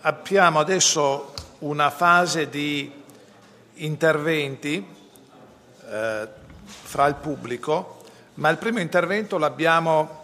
Abbiamo adesso una fase di interventi fra il pubblico, ma il primo intervento l'abbiamo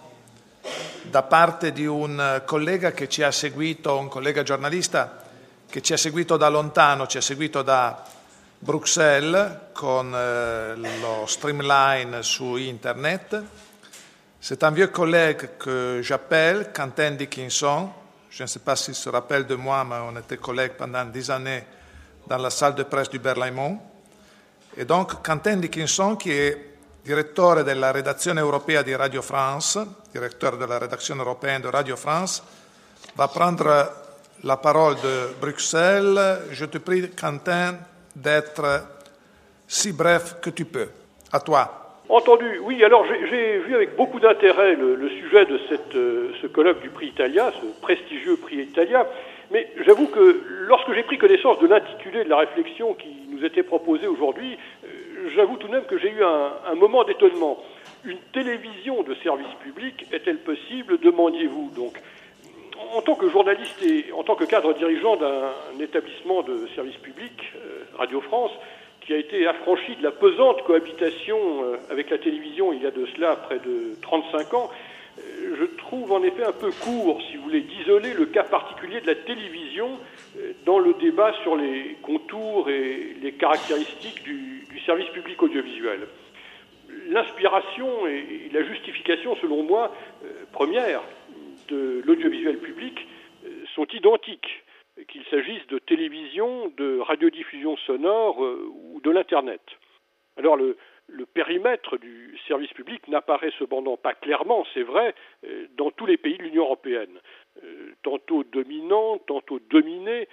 da parte di un collega che ci ha seguito, un collega giornalista che ci ha seguito da lontano, ci ha seguito da Bruxelles con lo streamline su Internet. C'est un vieux collègue que j'appelle Quentin Dickinson. Je ne sais pas s'il se rappelle de moi, mais on était collègues pendant 10 années dans la salle de presse du Berlaymont. Et donc, Quentin Dickinson, qui est direttore della redazione europea di Radio France, direttore della redazione européenne de Radio France, va prendre la parole de Bruxelles. Je te prie, Quentin, d'être si bref que tu peux. À toi. Entendu, oui, alors j'ai vu avec beaucoup d'intérêt le sujet de ce colloque du prix Italia, ce prestigieux prix Italia, mais j'avoue que lorsque j'ai pris connaissance de l'intitulé de la réflexion qui nous était proposée aujourd'hui, j'avoue tout de même que j'ai eu un moment d'étonnement. Une télévision de service public est-elle possible, demandiez-vous donc. En tant que journaliste et en tant que cadre dirigeant d'un établissement de service public, Radio France, qui a été affranchi de la pesante cohabitation avec la télévision il y a de cela près de 35 ans, je trouve en effet un peu court, si vous voulez, d'isoler le cas particulier de la télévision dans le débat sur les contours et les caractéristiques du service public audiovisuel. L'inspiration et la justification, selon moi, première de l'audiovisuel public sont identiques, qu'il s'agisse de télévision, de radiodiffusion sonore ou de l'Internet. Alors le périmètre du service public n'apparaît cependant pas clairement, c'est vrai, dans tous les pays de l'Union européenne. Tantôt dominant, tantôt dominé,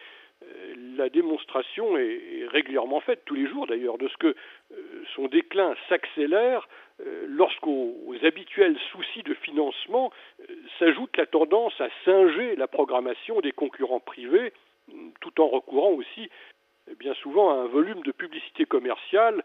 la démonstration est régulièrement faite, tous les jours d'ailleurs, de ce que son déclin s'accélère lorsqu'aux habituels soucis de financement s'ajoute la tendance à singer la programmation des concurrents privés, tout en recourant aussi bien souvent à un volume de publicité commerciale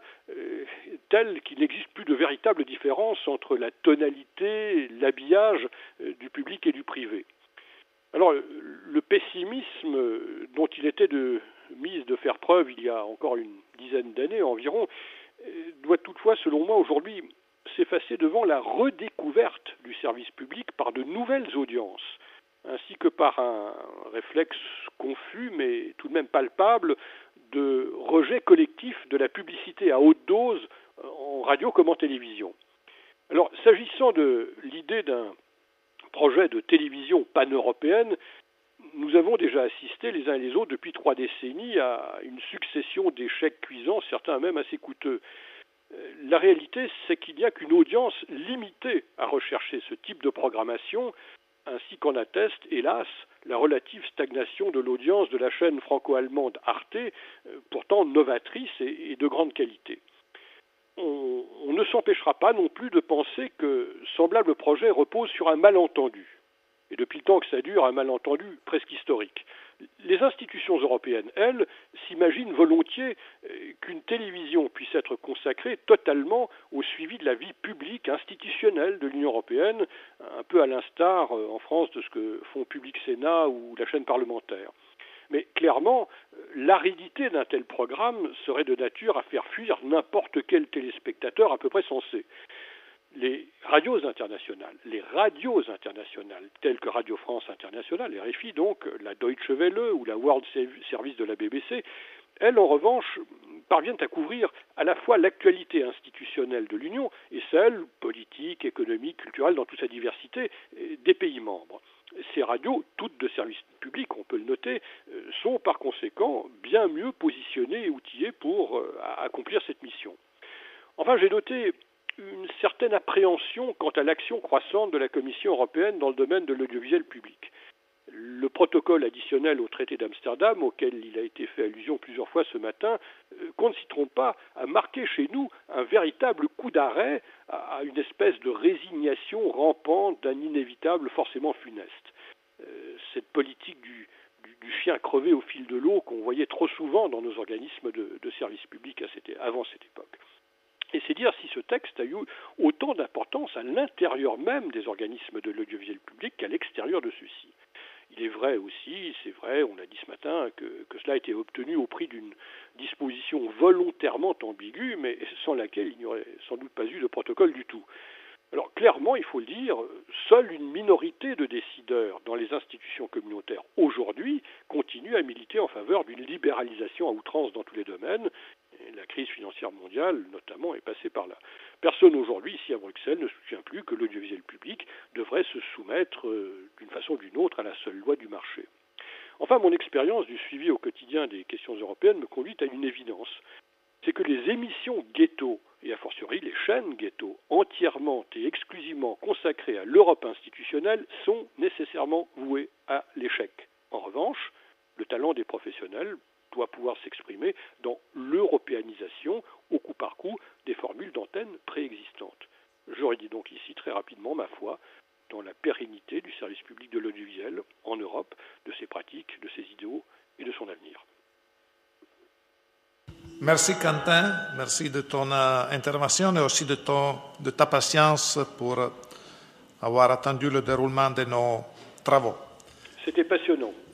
tel qu'il n'existe plus de véritable différence entre la tonalité, l'habillage du public et du privé. Alors, le pessimisme dont il était de mise de faire preuve il y a encore une dizaine d'années environ doit toutefois, selon moi, aujourd'hui s'effacer devant la redécouverte du service public par de nouvelles audiences, ainsi que par un réflexe confus mais tout de même palpable de rejet collectif de la publicité à haute dose en radio comme en télévision. Alors, s'agissant de l'idée d'un projet de télévision pan-européenne, nous avons déjà assisté les uns et les autres depuis 3 décennies à une succession d'échecs cuisants, certains même assez coûteux. La réalité, c'est qu'il n'y a qu'une audience limitée à rechercher ce type de programmation, ainsi qu'en atteste, hélas, la relative stagnation de l'audience de la chaîne franco-allemande Arte, pourtant novatrice et de grande qualité. On ne s'empêchera pas non plus de penser que semblable projet repose sur un malentendu. Et depuis le temps que ça dure, un malentendu presque historique. Les institutions européennes, elles, s'imaginent volontiers qu'une télévision puisse être consacrée totalement au suivi de la vie publique institutionnelle de l'Union européenne, un peu à l'instar en France de ce que font Public Sénat ou la chaîne parlementaire. Mais clairement, l'aridité d'un tel programme serait de nature à faire fuir n'importe quel téléspectateur à peu près sensé. Les radios internationales, telles que Radio France Internationale, RFI donc, la Deutsche Welle ou la World Service de la BBC, elles en revanche parviennent à couvrir à la fois l'actualité institutionnelle de l'Union et celle politique, économique, culturelle dans toute sa diversité des pays membres. Ces radios, toutes de service public, on peut le noter, sont par conséquent bien mieux positionnées et outillées pour accomplir cette mission. Enfin, j'ai noté une certaine appréhension quant à l'action croissante de la Commission européenne dans le domaine de l'audiovisuel public. Le protocole additionnel au traité d'Amsterdam, auquel il a été fait allusion plusieurs fois ce matin, qu'on ne s'y trompe pas, a marqué chez nous un véritable coup d'arrêt à une espèce de résignation rampante d'un inévitable forcément funeste. Cette politique du chien crevé au fil de l'eau qu'on voyait trop souvent dans nos organismes de service public avant cette époque. Et c'est dire si ce texte a eu autant d'importance à l'intérieur même des organismes de l'audiovisuel public qu'à l'extérieur de ceux-ci. Il est vrai aussi, c'est vrai, on l'a dit ce matin, que cela a été obtenu au prix d'une disposition volontairement ambiguë, mais sans laquelle il n'y aurait sans doute pas eu de protocole du tout. Alors clairement, il faut le dire, seule une minorité de décideurs dans les institutions communautaires aujourd'hui continue à militer en faveur d'une libéralisation à outrance dans tous les domaines. Et la crise financière mondiale, notamment, est passée par là. Personne aujourd'hui, ici à Bruxelles, ne se souvient plus que l'audiovisuel public devrait se soumettre d'une façon ou d'une autre à la seule loi du marché. Enfin, mon expérience du suivi au quotidien des questions européennes me conduit à une évidence. C'est que les émissions ghetto, et a fortiori les chaînes ghetto, entièrement et exclusivement consacrées à l'Europe institutionnelle, sont nécessairement vouées à l'échec. En revanche, le talent des professionnels doit pouvoir s'exprimer dans l'européanisation, au coup par coup, des formules d'antenne préexistantes. Je redis donc ici très rapidement ma foi dans la pérennité du service public de l'audiovisuel en Europe, de ses pratiques, de ses idéaux et de son avenir. Merci Quentin, merci de ton intervention et aussi de ta patience pour avoir attendu le déroulement de nos travaux. C'était passionnant.